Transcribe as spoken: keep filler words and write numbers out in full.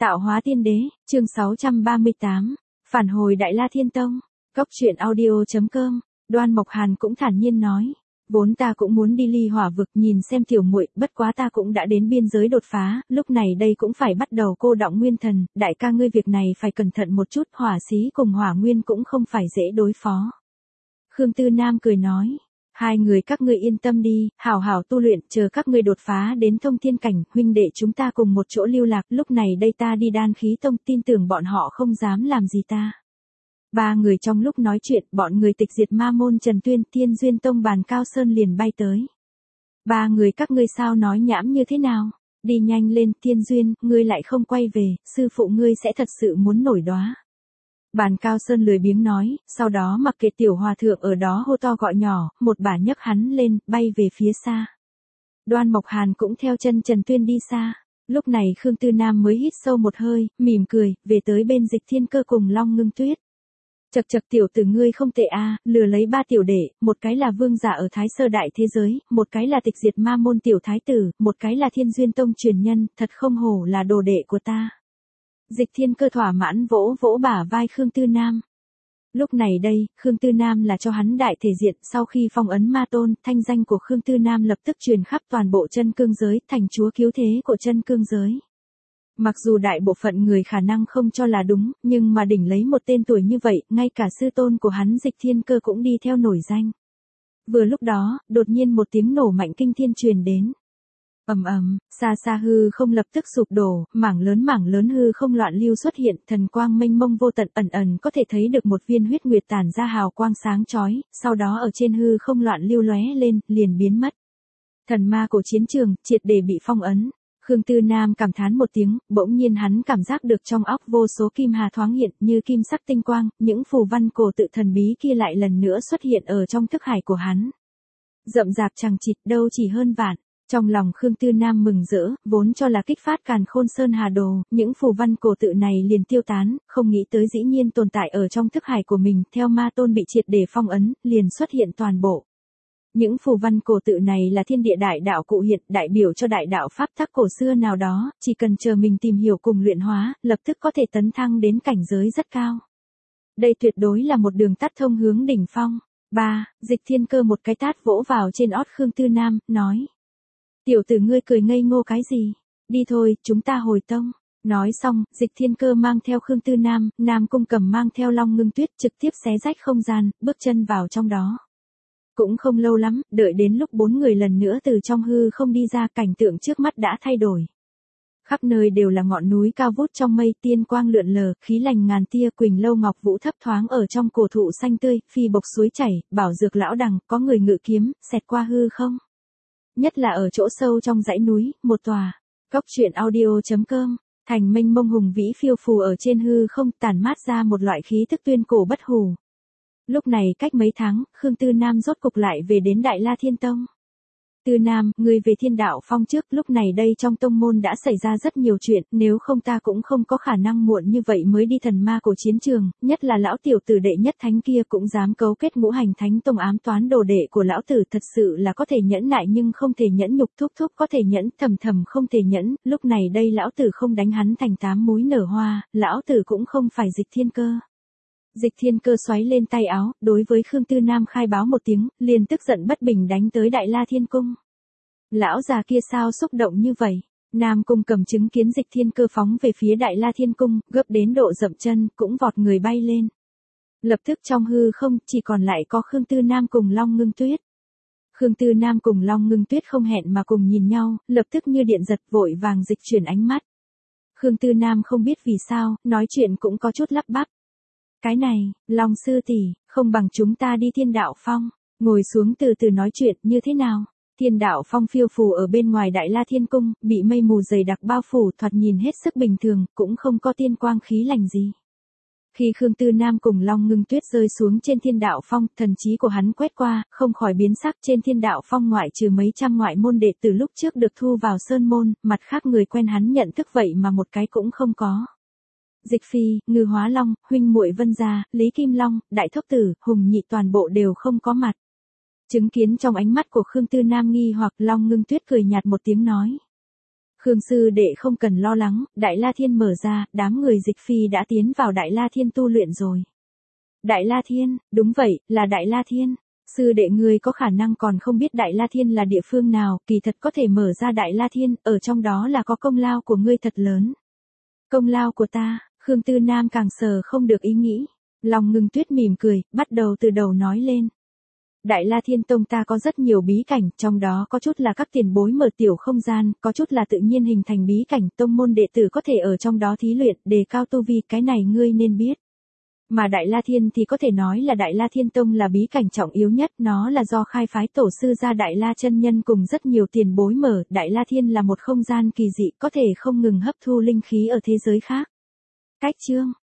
Tạo hóa tiên đế, chương sáu trăm ba mươi tám, phản hồi Đại La Thiên Tông. Cốc truyện audio chấm com. Đoan Mộc Hàn cũng thản nhiên nói, vốn ta cũng muốn đi ly hỏa vực nhìn xem tiểu muội, bất quá ta cũng đã đến biên giới đột phá, lúc này đây cũng phải bắt đầu cô đọng nguyên thần, đại ca ngươi việc này phải cẩn thận một chút, hỏa xí cùng hỏa nguyên cũng không phải dễ đối phó. Khương Tư Nam cười nói, hai người các ngươi yên tâm đi, hảo hảo tu luyện, chờ các ngươi đột phá đến thông thiên cảnh, huynh đệ chúng ta cùng một chỗ lưu lạc, lúc này đây ta đi Đan Khí Tông, tin tưởng bọn họ không dám làm gì ta. Ba người trong lúc nói chuyện, bọn người tịch diệt ma môn Trần Tuyên, Thiên Duyên Tông Bàn Cao Sơn liền bay tới. Ba người các ngươi sao nói nhảm như thế nào? Đi nhanh lên, Thiên Duyên, ngươi lại không quay về, sư phụ ngươi sẽ thật sự muốn nổi đóa. Bàn Cao Sơn lười biếng nói, sau đó mặc kệ tiểu hòa thượng ở đó hô to gọi nhỏ, một bà nhấc hắn lên, bay về phía xa. Đoan Mộc Hàn cũng theo chân Trần Tuyên đi xa. Lúc này Khương Tư Nam mới hít sâu một hơi, mỉm cười, về tới bên Dịch Thiên Cơ cùng Long Ngưng Tuyết. Chậc chậc tiểu tử ngươi không tệ a, lừa lấy ba tiểu đệ, một cái là vương giả ở Thái Sơ Đại Thế Giới, một cái là tịch diệt ma môn tiểu thái tử, một cái là Thiên Duyên Tông truyền nhân, thật không hổ là đồ đệ của ta. Dịch Thiên Cơ thỏa mãn vỗ vỗ bả vai Khương Tư Nam. Lúc này đây, Khương Tư Nam là cho hắn đại thể diện, sau khi phong ấn ma tôn, thanh danh của Khương Tư Nam lập tức truyền khắp toàn bộ chân cương giới, thành chúa cứu thế của chân cương giới. Mặc dù đại bộ phận người khả năng không cho là đúng, nhưng mà đỉnh lấy một tên tuổi như vậy, ngay cả sư tôn của hắn Dịch Thiên Cơ cũng đi theo nổi danh. Vừa lúc đó, đột nhiên một tiếng nổ mạnh kinh thiên truyền đến. Ầm ầm, xa xa hư không lập tức sụp đổ, mảng lớn mảng lớn hư không loạn lưu xuất hiện, thần quang mênh mông vô tận, ẩn ẩn có thể thấy được một viên huyết nguyệt tản ra hào quang sáng chói, sau đó ở trên hư không loạn lưu lóe lên, liền biến mất. Thần ma của chiến trường, triệt để bị phong ấn. Khương Tư Nam cảm thán một tiếng, bỗng nhiên hắn cảm giác được trong óc vô số kim hà thoáng hiện, như kim sắc tinh quang, những phù văn cổ tự thần bí kia lại lần nữa xuất hiện ở trong thức hải của hắn. Rậm rạp chằng chịt, đâu chỉ hơn vạn. Trong lòng Khương Tư Nam mừng rỡ, vốn cho là kích phát Càn Khôn Sơn Hà Đồ, những phù văn cổ tự này liền tiêu tán, không nghĩ tới dĩ nhiên tồn tại ở trong thức hải của mình, theo ma tôn bị triệt để phong ấn, liền xuất hiện toàn bộ. Những phù văn cổ tự này là thiên địa đại đạo cụ hiện, đại biểu cho đại đạo pháp tắc cổ xưa nào đó, chỉ cần chờ mình tìm hiểu cùng luyện hóa, lập tức có thể tấn thăng đến cảnh giới rất cao. Đây tuyệt đối là một đường tắt thông hướng đỉnh phong. Ba, Dịch Thiên Cơ một cái tát vỗ vào trên ót Khương Tư Nam, nói. Tiểu tử ngươi cười ngây ngô cái gì? Đi thôi, chúng ta hồi tông. Nói xong, Dịch Thiên Cơ mang theo Khương Tư Nam, Nam Cung Cầm mang theo Long Ngưng Tuyết trực tiếp xé rách không gian, bước chân vào trong đó. Cũng không lâu lắm, đợi đến lúc bốn người lần nữa từ trong hư không đi ra, cảnh tượng trước mắt đã thay đổi. Khắp nơi đều là ngọn núi cao vút trong mây, tiên quang lượn lờ, khí lành ngàn tia, Quỳnh Lâu Ngọc Vũ thấp thoáng ở trong cổ thụ xanh tươi, phi bộc suối chảy, bảo dược lão đằng, có người ngự kiếm, xẹt qua hư không. Nhất là ở chỗ sâu trong dãy núi, một tòa. Cốc truyện audio chấm com, thành mênh mông hùng vĩ phiêu phù ở trên hư không, tản mát ra một loại khí thức tuyên cổ bất hủ. Lúc này cách mấy tháng, Khương Tư Nam rốt cục lại về đến Đại La Thiên Tông. Tư Nam, người về Thiên Đạo Phong trước, lúc này đây trong tông môn đã xảy ra rất nhiều chuyện, nếu không ta cũng không có khả năng muộn như vậy mới đi thần ma của chiến trường, nhất là lão tiểu tử đệ nhất thánh kia cũng dám cấu kết ngũ hành thánh tông ám toán đồ đệ của lão tử, thật sự là có thể nhẫn nại nhưng không thể nhẫn nhục, thúc thúc có thể nhẫn, thầm thầm không thể nhẫn, lúc này đây lão tử không đánh hắn thành tám múi nở hoa, lão tử cũng không phải Dịch Thiên Cơ. Dịch Thiên Cơ xoáy lên tay áo, đối với Khương Tư Nam khai báo một tiếng, liền tức giận bất bình đánh tới Đại La Thiên Cung. Lão già kia sao xúc động như vậy? Nam Cung Cầm chứng kiến Dịch Thiên Cơ phóng về phía Đại La Thiên Cung, gấp đến độ dậm chân, cũng vọt người bay lên. Lập tức trong hư không, chỉ còn lại có Khương Tư Nam cùng Long Ngưng Tuyết. Khương Tư Nam cùng Long Ngưng Tuyết không hẹn mà cùng nhìn nhau, lập tức như điện giật, vội vàng dịch chuyển ánh mắt. Khương Tư Nam không biết vì sao, nói chuyện cũng có chút lắp bắp. Cái này, Long sư tỷ, không bằng chúng ta đi Thiên Đạo Phong, ngồi xuống từ từ nói chuyện, như thế nào? Thiên Đạo Phong phiêu phù ở bên ngoài Đại La Thiên Cung, bị mây mù dày đặc bao phủ, thoạt nhìn hết sức bình thường, cũng không có tiên quang khí lành gì. Khi Khương Tư Nam cùng Long Ngưng Tuyết rơi xuống trên Thiên Đạo Phong, thần trí của hắn quét qua, không khỏi biến sắc. Trên Thiên Đạo Phong ngoại trừ mấy trăm ngoại môn đệ từ lúc trước được thu vào sơn môn, mặt khác người quen hắn nhận thức vậy mà một cái cũng không có. Dịch Phi, Ngư Hóa Long, huynh muội Vân Gia, Lý Kim Long, Đại Thốc Tử, Hùng Nhị toàn bộ đều không có mặt. Chứng kiến trong ánh mắt của Khương Tư Nam nghi hoặc, Long Ngưng Tuyết cười nhạt một tiếng nói. Khương sư đệ không cần lo lắng, Đại La Thiên mở ra, đám người dịch phi đã tiến vào Đại La Thiên tu luyện rồi. Đại La Thiên, đúng vậy, là Đại La Thiên. Sư đệ ngươi có khả năng còn không biết Đại La Thiên là địa phương nào, kỳ thật có thể mở ra Đại La Thiên, ở trong đó là có công lao của ngươi thật lớn. Công lao của ta, Khương Tư Nam càng sờ không được ý nghĩ. Lòng Ngưng Tuyết mỉm cười, bắt đầu từ đầu nói lên. Đại La Thiên Tông ta có rất nhiều bí cảnh, trong đó có chút là các tiền bối mở tiểu không gian, có chút là tự nhiên hình thành bí cảnh, tông môn đệ tử có thể ở trong đó thí luyện, đề cao tu vi, cái này ngươi nên biết. Mà Đại La Thiên thì có thể nói là Đại La Thiên Tông là bí cảnh trọng yếu nhất, nó là do khai phái tổ sư gia Đại La chân nhân cùng rất nhiều tiền bối mở, Đại La Thiên là một không gian kỳ dị, có thể không ngừng hấp thu linh khí ở thế giới khác. Cách chương